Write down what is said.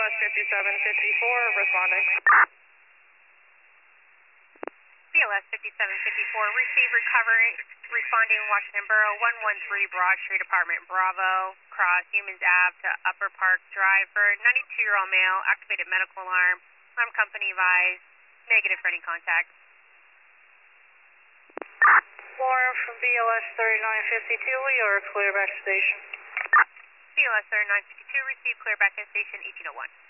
BLS 5754 responding. BLS 5754, receive recovery, responding Washington Borough, 113 Broad Street, Apartment Bravo, cross Humans Ave to Upper Park Drive for 92-year-old male, activated medical alarm, alarm company advised, negative for any contact. Lauren from BLS 3952, we are clear back to station. BLS 3952, receive clear back to station 1801.